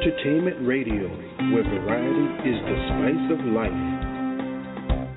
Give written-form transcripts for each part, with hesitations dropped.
Entertainment Radio, where variety is the spice of life.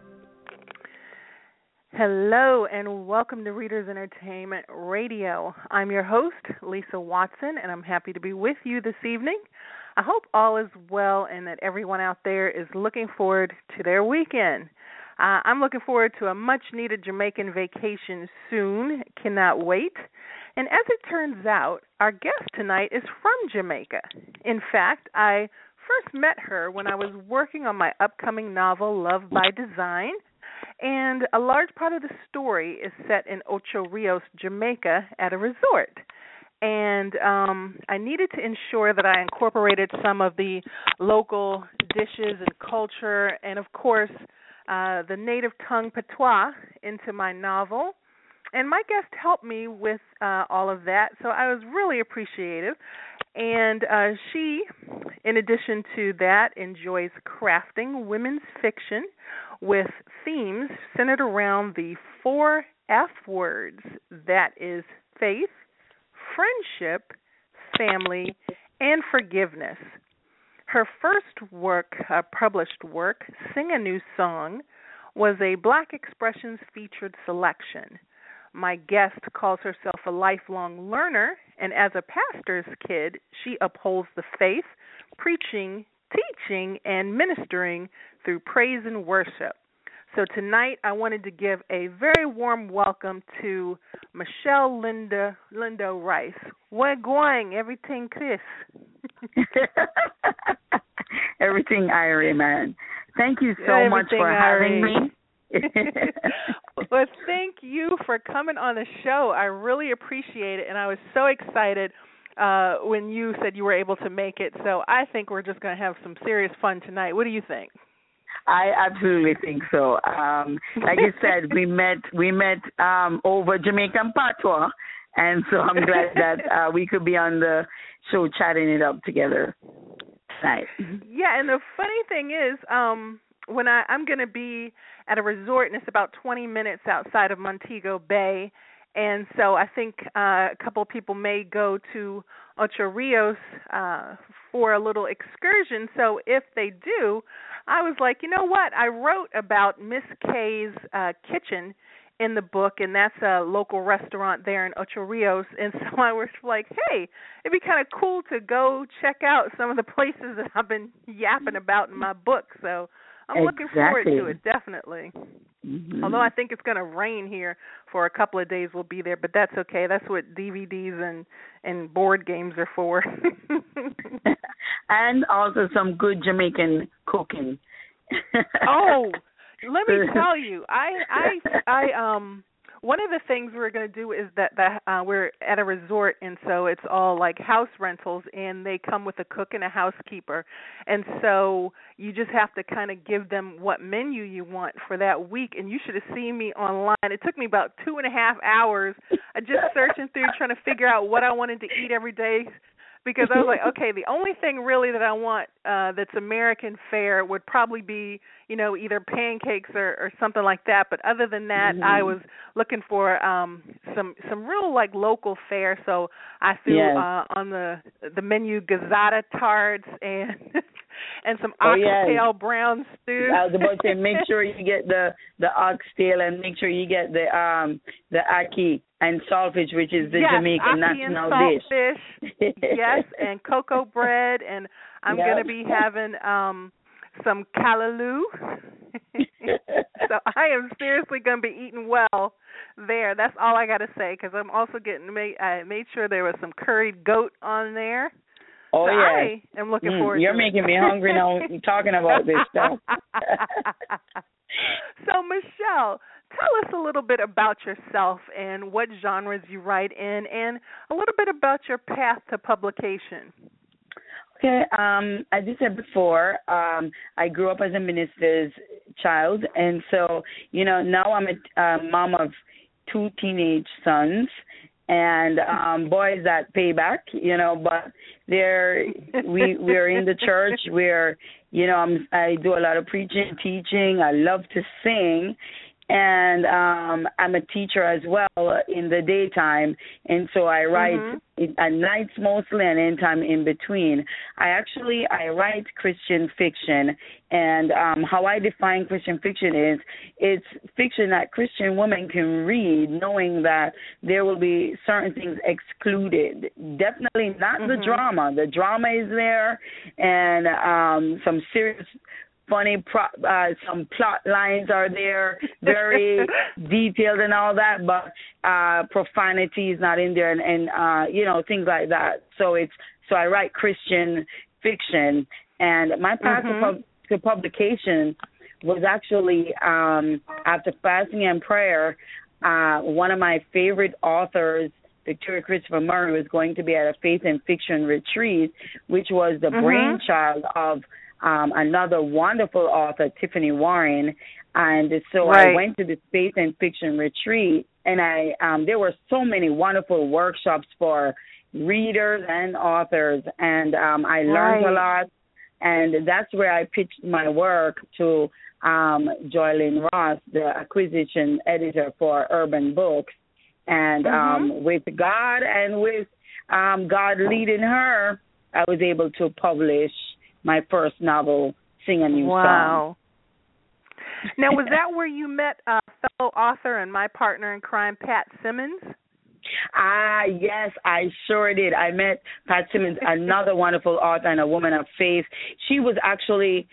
Hello and welcome to Readers Entertainment Radio. I'm your host, Lisa Watson, and I'm happy to be with you this evening. I hope all is well and that everyone out there is looking forward to their weekend. I'm looking forward to a much-needed Jamaican vacation soon. Cannot wait. And as it turns out, our guest tonight is from Jamaica. In fact, I first met her when I was working on my upcoming novel, Love by Design, and a large part of the story is set in Ocho Rios, Jamaica, at a resort. And I needed to ensure that I incorporated some of the local dishes and culture and, of course, the native tongue patois into my novel. And my guest helped me with all of that, so I was really appreciative. And she, in addition to that, enjoys crafting women's fiction with themes centered around the 4 F words. That is faith, friendship, family, and forgiveness. Her first work, published work, Sing a New Song, was a Black Expressions featured selection. My guest calls herself a lifelong learner, and as a pastor's kid, she upholds the faith, preaching, teaching, and ministering through praise and worship. So tonight, I wanted to give a very warm welcome to Michelle Lindo Rice. What going? Everything, Chris? Everything, Irie, man. Thank you so much for having me. Well, thank you for coming on the show. I really appreciate it, and I was so excited when you said you were able to make it. So I think we're just going to have some serious fun tonight. What do you think? I absolutely think so. Like you said, we met over Jamaican patois, and so I'm glad that we could be on the show chatting it up together tonight. Yeah, and the funny thing is, when I'm going to be at a resort, and it's about 20 minutes outside of Montego Bay, and so I think a couple of people may go to Ocho Rios for a little excursion. So if they do, I was like, you know what? I wrote about Miss K's kitchen in the book, and that's a local restaurant there in Ocho Rios. And so I was like, hey, it'd be kind of cool to go check out some of the places that I've been yapping about in my book. So I'm looking forward to it, definitely. Mm-hmm. Although I think it's going to rain here for a couple of days, we'll be there, but that's okay. That's what DVDs and board games are for. And also some good Jamaican cooking. Oh, let me tell you, I one of the things we're going to do is that we're at a resort, and so it's all like house rentals, and they come with a cook and a housekeeper. And so you just have to kind of give them what menu you want for that week. And you should have seen me online. It took me about 2.5 hours just searching through, trying to figure out what I wanted to eat every day. Because I was like, okay, the only thing really that I want that's American fare would probably be, either pancakes or something like that. But other than that, I was looking for some real like local fare. So I threw on the menu gazetta tarts and and some oxtail brown stew. I was about to say, make sure you get the oxtail and make sure you get the ackee and saltfish, which is the Jamaican national dish. Yes, and cocoa bread, and I'm going to be having some callaloo. So I am seriously going to be eating well there. That's all I got to say, because I'm also I made sure there was some curried goat on there. Oh, so yeah. I am looking forward to it. You're making me hungry now talking about this stuff. So, Michelle, tell us a little bit about yourself and what genres you write in, and a little bit about your path to publication. Okay, as you said before, I grew up as a minister's child, and so, now I'm a mom of 2 teenage sons, and boys that pay back, but we're in the church. I do a lot of preaching, teaching. I love to sing, and I'm a teacher as well in the daytime, and so I write at nights mostly and anytime in between. I write Christian fiction, and how I define Christian fiction is it's fiction that Christian women can read knowing that there will be certain things excluded. Definitely not the drama. The drama is there, and some serious funny some plot lines are there, very detailed and all that, but profanity is not in there, and you know, things like that. So I write Christian fiction, and my path to publication was actually after fasting and prayer. One of my favorite authors, Victoria Christopher Murray, was going to be at a faith and fiction retreat, which was the brainchild of another wonderful author, Tiffany Warren. And so I went to this faith and fiction retreat, and there were so many wonderful workshops for readers and authors, and I learned a lot. And that's where I pitched my work to Joylyn Ross, the acquisition editor for Urban Books. And with God and with God leading her, I was able to publish my first novel, Sing a New Song. Wow. Now, was that where you met fellow author and my partner in crime, Pat Simmons? Yes, I sure did. I met Pat Simmons, another wonderful author and a woman of faith. She was actually,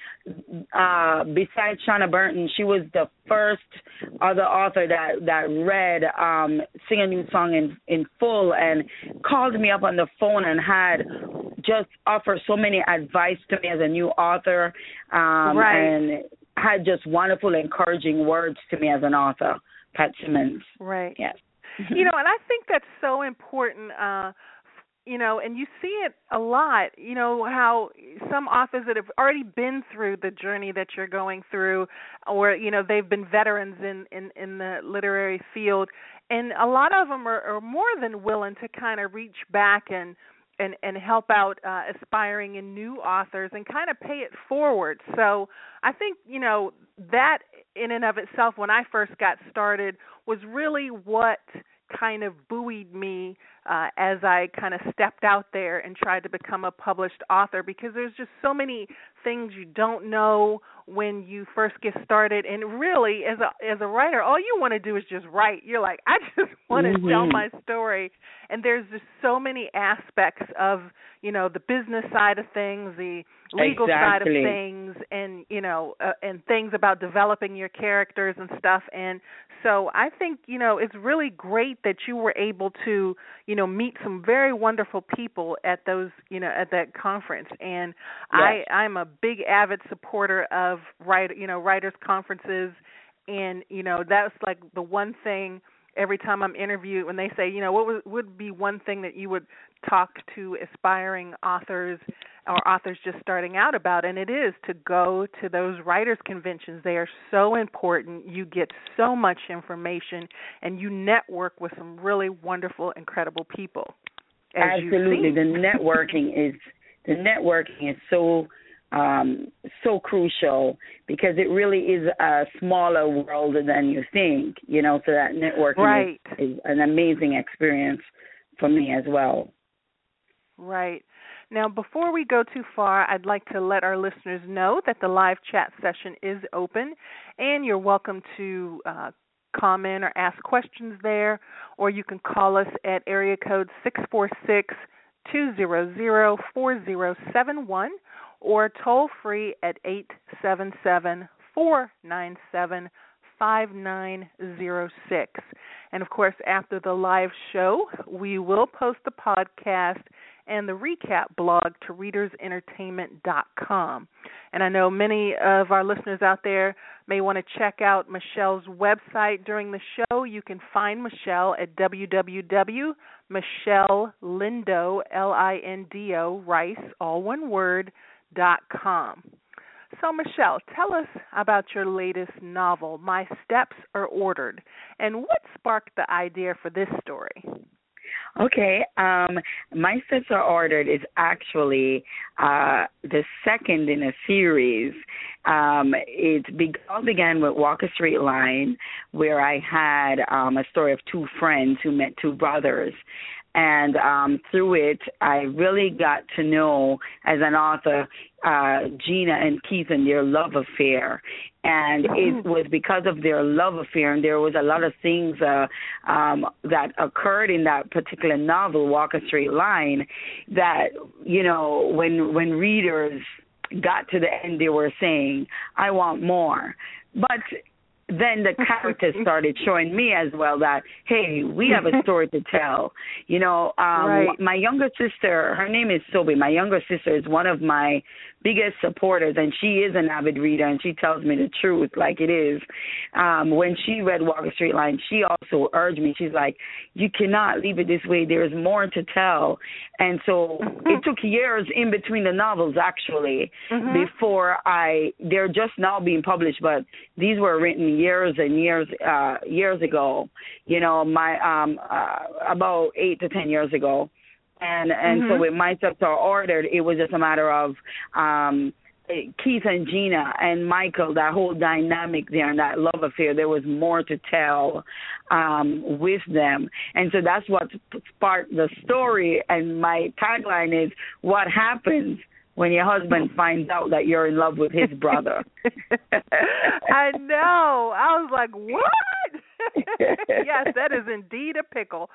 besides Shauna Burton, she was the first other author that read Sing a New Song in full and called me up on the phone and had just offered so many advice to me as a new author, and had just wonderful, encouraging words to me as an author, Pat Simmons. Right. Yes. You know, and I think that's so important, you know, and you see it a lot, you know, how some authors that have already been through the journey that you're going through, or, you know, they've been veterans in the literary field, and a lot of them are more than willing to kind of reach back and help out aspiring and new authors and kind of pay it forward. So I think, you know, that in and of itself, when I first got started, was really what kind of buoyed me as I kind of stepped out there and tried to become a published author, because there's just so many things you don't know when you first get started. And really, as a writer, all you want to do is just write. You're like, I just want to tell my story. And there's just so many aspects of, you know, the business side of things, the legal side of things, and, you know, and things about developing your characters and stuff. And so I think, you know, it's really great that you were able to, you know, meet some very wonderful people at those, you know, at that conference. And I'm a big avid supporter of writers conferences, and, you know, that's like the one thing every time I'm interviewed when they say, you know, what would be one thing that you would talk to aspiring authors or authors just starting out about, and it is to go to those writers' conventions. They are so important. You get so much information, and you network with some really wonderful, incredible people. Absolutely. The networking is so crucial, because it really is a smaller world than you think, you know, so that networking is an amazing experience for me as well. Right. Now, before we go too far, I'd like to let our listeners know that the live chat session is open, and you're welcome to comment or ask questions there, or you can call us at area code 646-200-4071, or toll free at 877-497-5906. And, of course, after the live show, we will post the podcast and the recap blog to readersentertainment.com. And I know many of our listeners out there may want to check out Michelle's website during the show. You can find Michelle at www.michellelindo, Lindo, Rice, all one word, .com. So, Michelle, tell us about your latest novel, My Steps Are Ordered, and what sparked the idea for this story? Okay. My Steps Are Ordered is actually the second in a series. All began with Walk a Straight Line, where I had a story of two friends who met two brothers. And through it, I really got to know, as an author, Gina and Keith and their love affair. And it was because of their love affair, and there was a lot of things that occurred in that particular novel, Walk a Straight Line, that, when readers got to the end, they were saying, I want more. But then the characters started showing me as well that, hey, we have a story to tell. Right. My younger sister, her name is Sobe. My younger sister is one of my biggest supporters, and she is an avid reader, and she tells me the truth like it is. When she read Walk a Straight Line, she also urged me. She's like, you cannot leave it this way. There's more to tell. And so it took years in between the novels, actually, before they're just now being published, but these were written years and years ago, about 8 to 10 years ago. And so with My Steps Are Ordered, it was just a matter of Keith and Gina and Michael, that whole dynamic there and that love affair. There was more to tell with them. And so that's what sparked the story. And my tagline is, what happens when your husband finds out that you're in love with his brother? I know. I was like, what? Yes, that is indeed a pickle.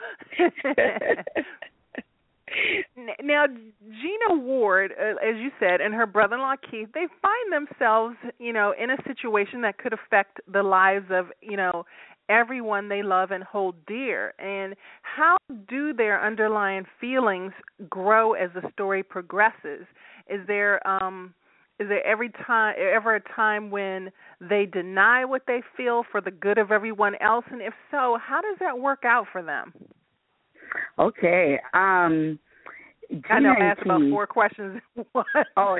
Now, Gina Ward, as you said, and her brother-in-law Keith, they find themselves, in a situation that could affect the lives of, everyone they love and hold dear. And how do their underlying feelings grow as the story progresses? Is there ever a time when they deny what they feel for the good of everyone else? And if so, how does that work out for them? Okay. I know I asked about 4 questions in one. Oh,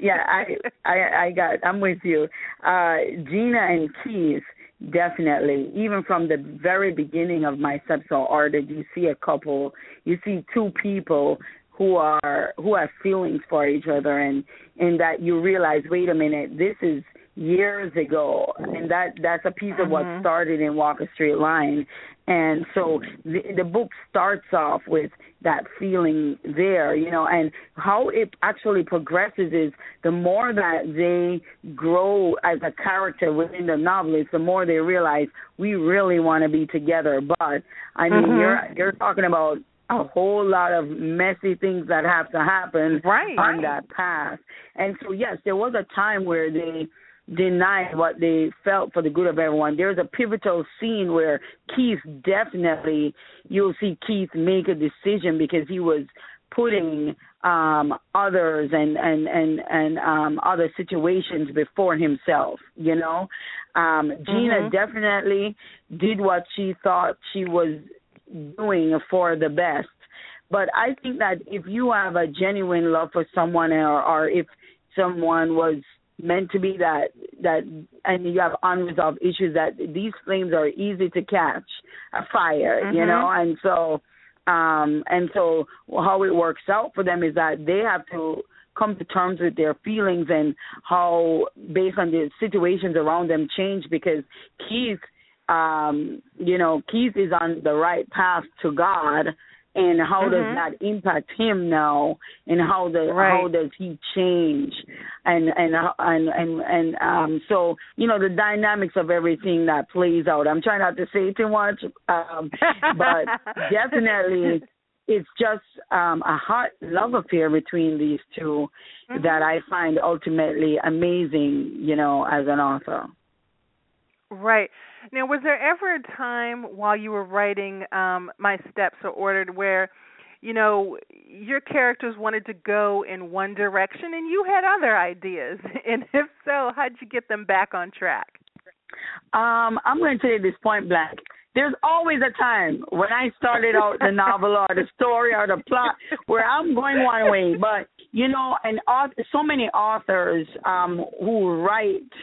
I'm with you. Gina and Keith, definitely. Even from the very beginning of My Steps Are Ordered, you see two people who have feelings for each other, and that you realize, wait a minute, this is years ago, and that's a piece of what started in Walk a Straight Line. And so the book starts off with that feeling there, and how it actually progresses is the more that they grow as a character within the novelist, the more they realize we really want to be together. But, I mean, you're talking about a whole lot of messy things that have to happen on that path. And so, yes, there was a time where they denied what they felt for the good of everyone. There's a pivotal scene where Keith definitely, you'll see Keith make a decision because he was putting others and other situations before himself, Gina definitely did what she thought she was doing for the best. But I think that if you have a genuine love for someone, or if someone was meant to be that and you have unresolved issues, that these flames are easy to catch a fire, and so how it works out for them is that they have to come to terms with their feelings and how, based on the situations around them, change, because Keith Keith is on the right path to God, and how does that impact him now, and how does he change, so the dynamics of everything that plays out. I'm trying not to say too much, but definitely it's just a hot love affair between these two that I find ultimately amazing, as an author. Right. Now, was there ever a time while you were writing My Steps Are Ordered where, your characters wanted to go in one direction and you had other ideas? And if so, how'd you get them back on track? I'm going to tell you this point blank. There's always a time when I started out the novel or the story or the plot where I'm going one way. But, and so many authors who write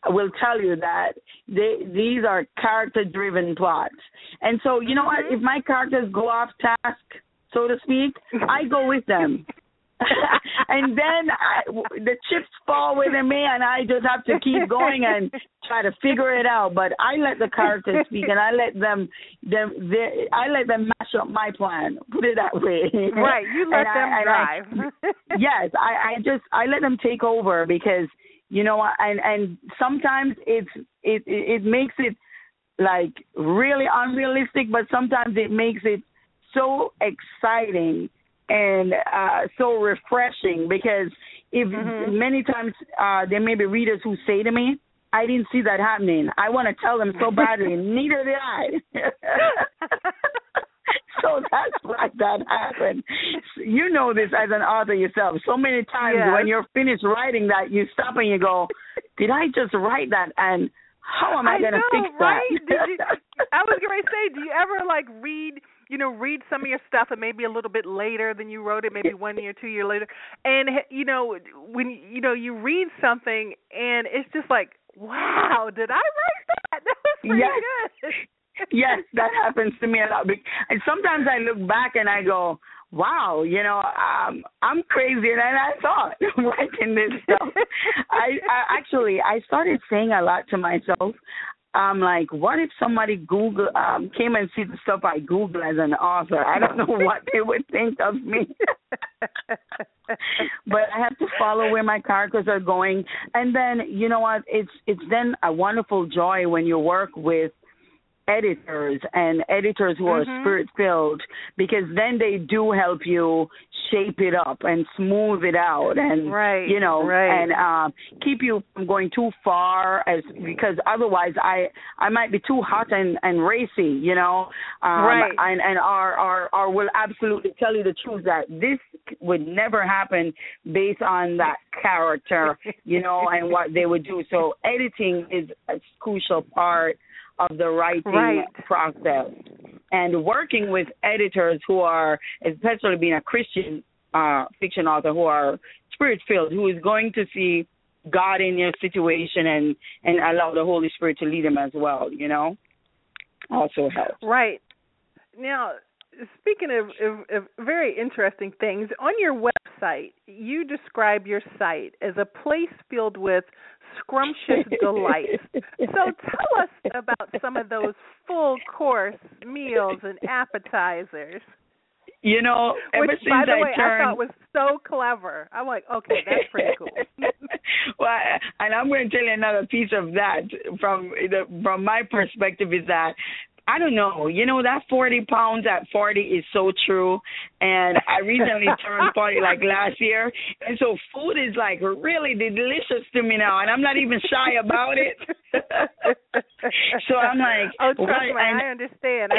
will tell you that these are character-driven plots. And so, you know what? If my characters go off task, so to speak, I go with them. And then the chips fall within me, and I just have to keep going and try to figure it out. But I let the characters speak, and I let them mash up my plan. Put it that way. Right, you let them drive. Yes, I let them take over, because you know, and sometimes it makes it like really unrealistic, but sometimes it makes it so exciting and so refreshing, because if many times there may be readers who say to me, I didn't see that happening. I want to tell them so badly, and neither did I. So that's why that happened. You know this as an author yourself. So many times when you're finished writing that, you stop and you go, did I just write that? And how am I going to fix right? that? I was going to say, do you ever read some of your stuff and maybe a little bit later than you wrote it, maybe 1 year, 2 years later, and when you read something and it's just like, wow, did I write that? That was pretty good. Yes, that happens to me a lot. And sometimes I look back and I go, wow, I'm crazier than I thought writing this stuff. I started saying a lot to myself. I'm like, what if somebody came and see the stuff I Google as an author? I don't know what they would think of me. But I have to follow where my characters are going. And then, you know what, it's then a wonderful joy when you work with editors who are spirit-filled, because then they do help you shape it up and smooth it out, and and keep you from going too far, because otherwise I might be too hot and racy, and will absolutely tell you the truth that this would never happen based on that character, and what they would do. So editing is a crucial part of the writing process, and working with editors who are, especially being a Christian fiction author, who are spirit-filled, who is going to see God in your situation and allow the Holy Spirit to lead them as well, also helps. Right. Now, speaking of very interesting things, on your website, you describe your site as a place filled with scrumptious delights. So tell us about some of those full course meals and appetizers. Ever since by the way, I thought was so clever. I'm like, okay, that's pretty cool. Well, and I'm going to tell you another piece of that from my perspective is that, I don't know, that 40 pounds at 40 is so true. And I recently turned 40 like last year. And so food is like really delicious to me now. And I'm not even shy about it. So I'm like, oh, trust me, I understand.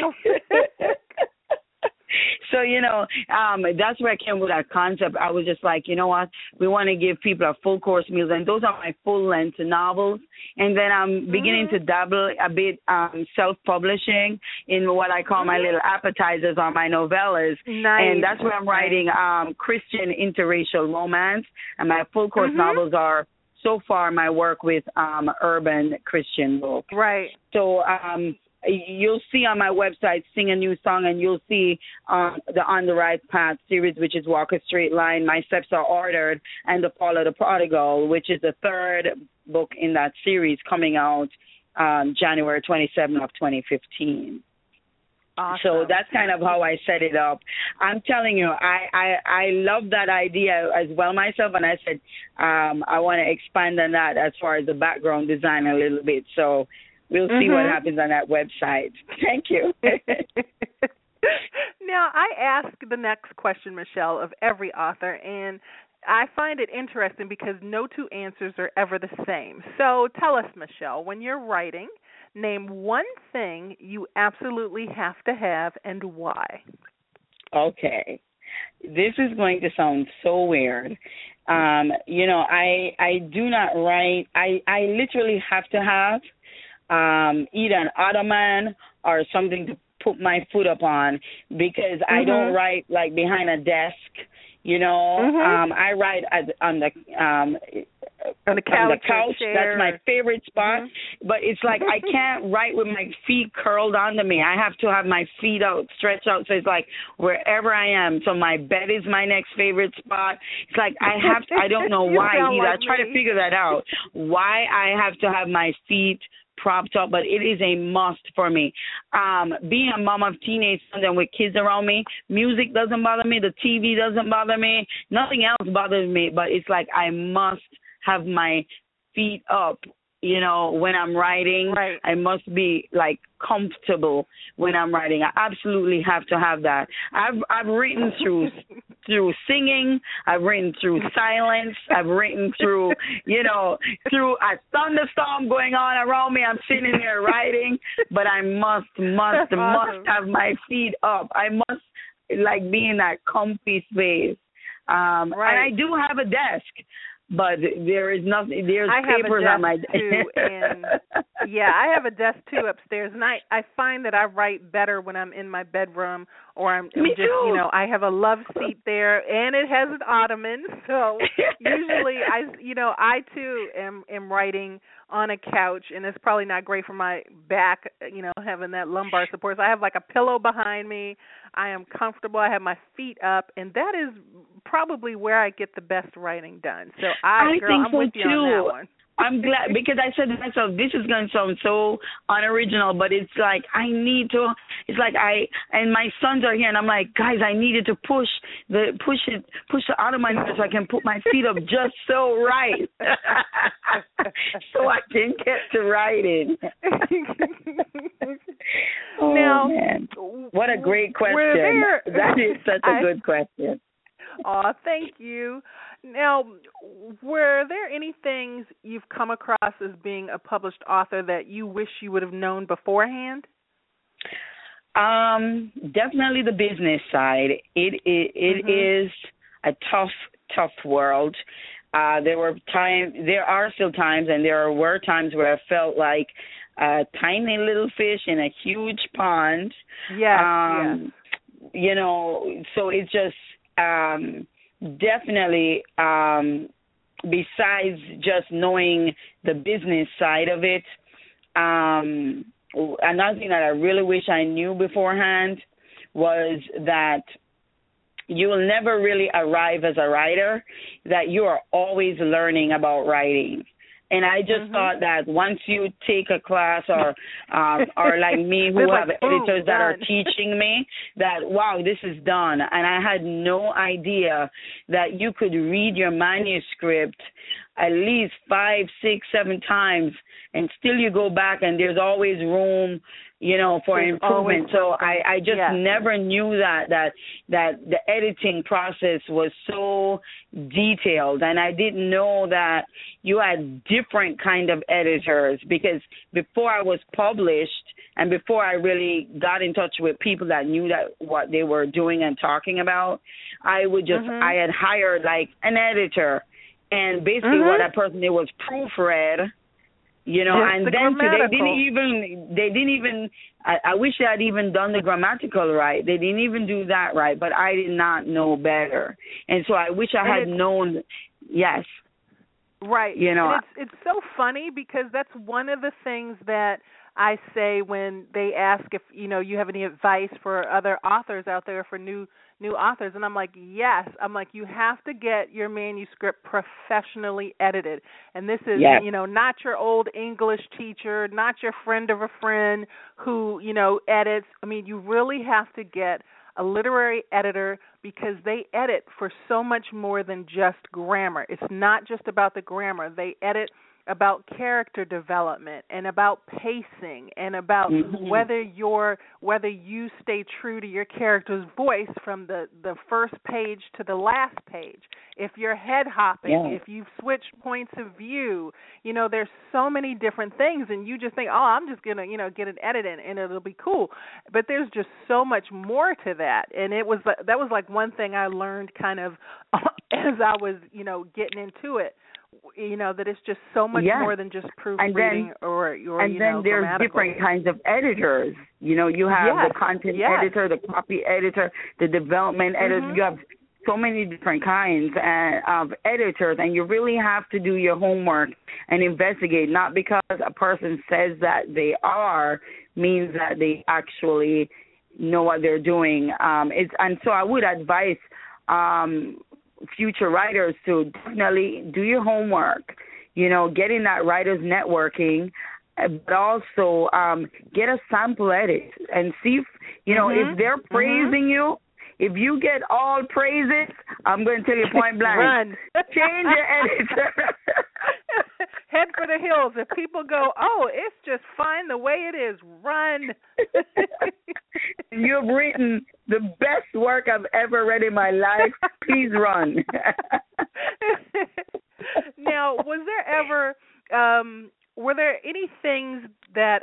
So, that's where I came with that concept. I was just like, you know what? We want to give people a full course meals. And those are my full-length novels. And then I'm beginning to dabble a bit self-publishing in what I call my little appetizers or my novellas. Nice. And that's where I'm writing Christian interracial romance. And my full course novels are, so far, my work with urban Christian books. Right. So, you'll see on my website, Sing a New Song, and you'll see the On the Right Path series, which is Walk a Straight Line, My Steps Are Ordered, and The Fall of the Prodigal, which is the third book in that series, coming out January 27th of 2015. Awesome. So that's kind of how I set it up. I'm telling you, I love that idea as well myself, and I said I want to expand on that as far as the background design a little bit. So we'll see what happens on that website. Thank you. Now, I ask the next question, Michelle, of every author, and I find it interesting because no two answers are ever the same. So tell us, Michelle, when you're writing, name one thing you absolutely have to have and why. Okay. This is going to sound so weird. I do not write. I literally have to have either an ottoman or something to put my foot up on, because I don't write like behind a desk. You know, Mm-hmm. I write on the couch. That's my favorite spot. Mm-hmm. But it's like I can't write with my feet curled onto me. I have to have my feet out, stretched out. So it's like wherever I am. So my bed is my next favorite spot. It's like I don't know why either. Like I try to figure that out. Why I have to have my feet propped up, but it is a must for me. Being a mom of teenage sons and with kids around me, music doesn't bother me, the TV doesn't bother me, nothing else bothers me, but it's like I must have my feet up, you know, when I'm writing. Right. I must be like comfortable when I'm writing. I absolutely have to have that. I've written through singing, I've written through silence, I've written through, you know, through a thunderstorm going on around me. I'm sitting there writing, but I must have my feet up. I must like be in that comfy space. Right. And I do have a desk. But there is nothing. There's papers on my desk too, and I have a desk too upstairs, and I find that I write better when I'm in my bedroom or I'm Me just too. you know I have a love seat there, and it has an ottoman, so usually I too am writing on a couch, and it's probably not great for my back, you know, having that lumbar support. So I have like a pillow behind me. I am comfortable. I have my feet up, and that is probably where I get the best writing done. So I think I'm so with you too. on that one. I'm glad because I said to myself, this is going to sound so unoriginal, but it's like I need to. It's like and my sons are here, and I'm like, guys, I needed to push the ottoman so I can put my feet up just so right, so I can get to writing. Oh, now, man. What a great question! That is such a good question. Oh, thank you. Now, were there any things you've come across as being a published author that you wish you would have known beforehand? Definitely the business side. It is a tough world. There are still times, and there were times where I felt like a tiny little fish in a huge pond. Yes. You know, so it's just definitely besides just knowing the business side of it, another thing that I really wish I knew beforehand was that you will never really arrive as a writer, that you are always learning about writing. And I just thought that once you take a class or like me who have editors that are teaching me that, wow, this is done. And I had no idea that you could read your manuscript at least 5, 6, 7 times and still you go back and there's always room, you know, for improvement. So I just never knew that the editing process was so detailed, and I didn't know that you had different kind of editors, because before I was published and before I really got in touch with people that knew that what they were doing and talking about, I would just I had hired like an editor, and basically what that person did was proofread. You know, and then they didn't even, I wish they had even done the grammatical right. They didn't even do that right, but I did not know better. And so I wish I had known, yes. Right. You know. And it's so funny because that's one of the things that I say when they ask if, you know, you have any advice for other authors out there, for new authors, and I'm like, yes. I'm like, you have to get your manuscript professionally edited. And this is, you know, not your old English teacher, not your friend of a friend who, you know, edits. I mean, you really have to get a literary editor because they edit for so much more than just grammar. It's not just about the grammar. They edit about character development and about pacing and about whether you stay true to your character's voice from the first page to the last page. If you're head hopping, if you've switched points of view, you know, there's so many different things, and you just think, oh, I'm just gonna, you know, get an edit in and it'll be cool. But there's just so much more to that, and that was like one thing I learned kind of as I was, you know, getting into it. You know, that it's just so much more than just proofreading or and then there's different kinds of editors. You know, you have the content editor, the copy editor, the development editor. You have so many different kinds of editors, and you really have to do your homework and investigate. Not because a person says that they are means that they actually know what they're doing. And so I would advise future writers to definitely do your homework, get in that writers networking, but also get a sample edit and see if, if they're praising you. If you get all praises, I'm going to tell you point blank. Run. Change your editor. Head for the hills. If people go, oh, it's just fine the way it is, run. You've written the best work I've ever read in my life. Please run. Now, was there ever, were there any things that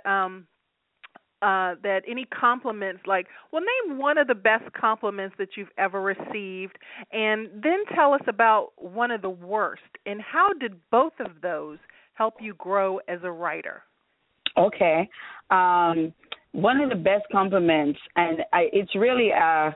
that any compliments, like, well, name one of the best compliments that you've ever received, and then tell us about one of the worst, and how did both of those help you grow as a writer? Okay. One of the best compliments, and it's really a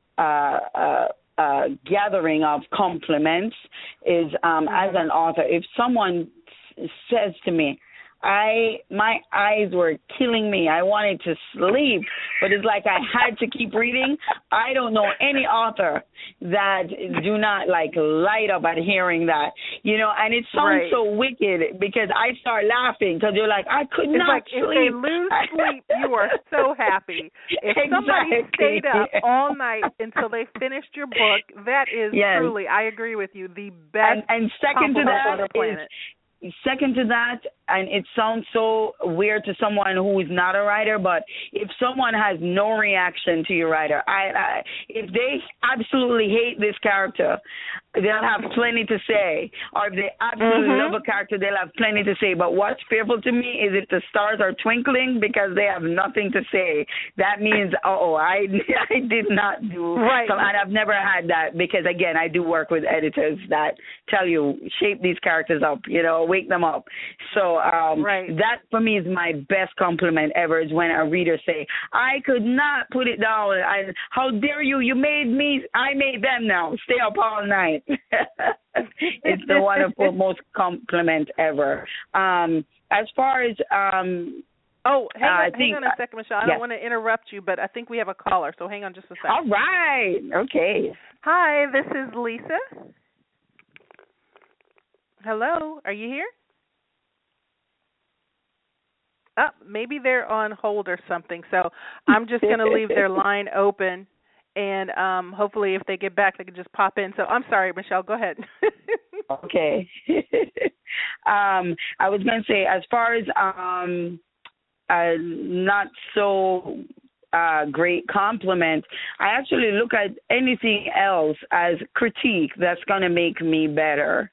gathering of compliments, is as an author, if someone says to me, my eyes were killing me. I wanted to sleep, but it's like I had to keep reading. I don't know any author that do not light up at hearing that, and it sounds so wicked because I start laughing because you're like, I could not sleep. If they lose sleep, you are so happy. If somebody stayed up all night until they finished your book, that is truly, I agree with you, the best and second to that on the planet. Second to that, and it sounds so weird to someone who is not a writer, but if someone has no reaction to your writer, if they absolutely hate this character, they'll have plenty to say. Or if they absolutely love a character, they'll have plenty to say. But what's fearful to me is if the stars are twinkling because they have nothing to say. That means, I did not do. Right. And I've never had that because, again, I do work with editors that tell you, shape these characters up, wake them up. So that for me is my best compliment ever, is when a reader say, I could not put it down. How dare you? You made me. I made them now. Stay up all night. It's the wonderful, most compliment ever. As far as hang on a second, Michelle. I don't want to interrupt you, but I think we have a caller, so hang on just a second. All right. Okay. Hi, this is Lisa. Hello, are you here? Maybe they're on hold or something, so I'm just going to leave their line open, and hopefully if they get back, they can just pop in. So I'm sorry, Michelle, go ahead. Okay. I was going to say, as far as not so great compliment, I actually look at anything else as critique that's going to make me better.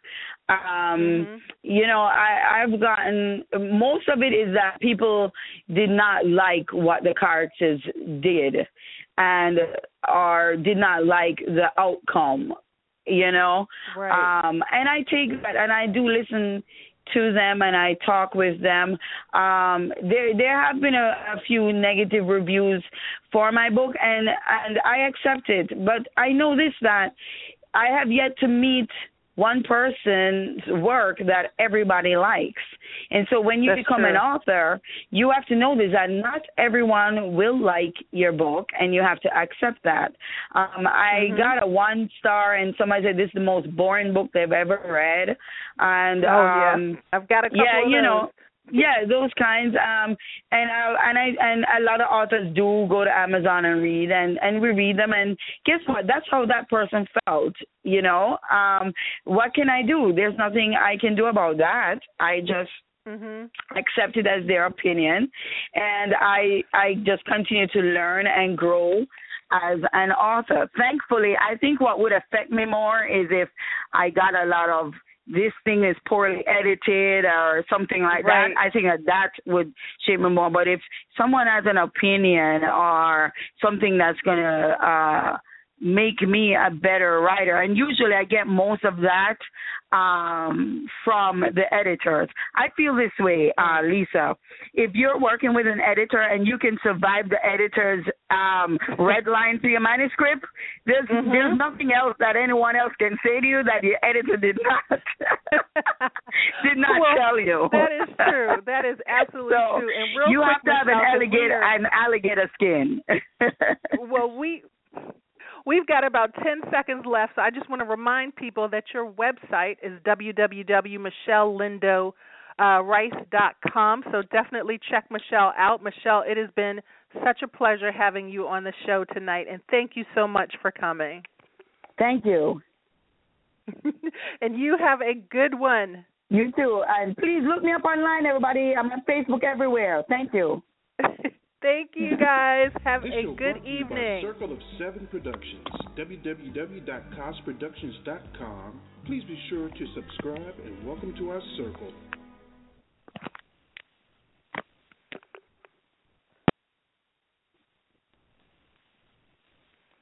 I've gotten, most of it is that people did not like what the characters did or did not like the outcome, Right. And I take that and I do listen to them and I talk with them. There have been a few negative reviews for my book and I accept it, but I know this, that I have yet to meet one person's work that everybody likes. And so when you become an author, you have to know this, that not everyone will like your book, and you have to accept that. I got a 1-star, and somebody said this is the most boring book they've ever read. And I've got a couple of those. Yeah, those kinds. And a lot of authors do go to Amazon and read, and we read them. And guess what? That's how that person felt. What can I do? There's nothing I can do about that. I just accept it as their opinion, and I just continue to learn and grow as an author. Thankfully, I think what would affect me more is if I got a lot of this thing is poorly edited or something like that. I think that would shape me more. But if someone has an opinion or something that's going to make me a better writer. And usually I get most of that from the editors. I feel this way, Lisa. If you're working with an editor and you can survive the editor's red line to your manuscript, there's nothing else that anyone else can say to you that your editor did not tell you. That is true. That is absolutely true. And real you quick, have to have an alligator skin. Well, we've got about 10 seconds left, so I just want to remind people that your website is www.michellelindow.rice.com, so definitely check Michelle out. Michelle, it has been such a pleasure having you on the show tonight, and thank you so much for coming. Thank you. And you have a good one. You too. And please look me up online, everybody. I'm on Facebook everywhere. Thank you. Thank you, guys. Have This a show good brought to you by evening. Circle of Seven Productions, www.cosproductions.com. Please be sure to subscribe and welcome to our circle.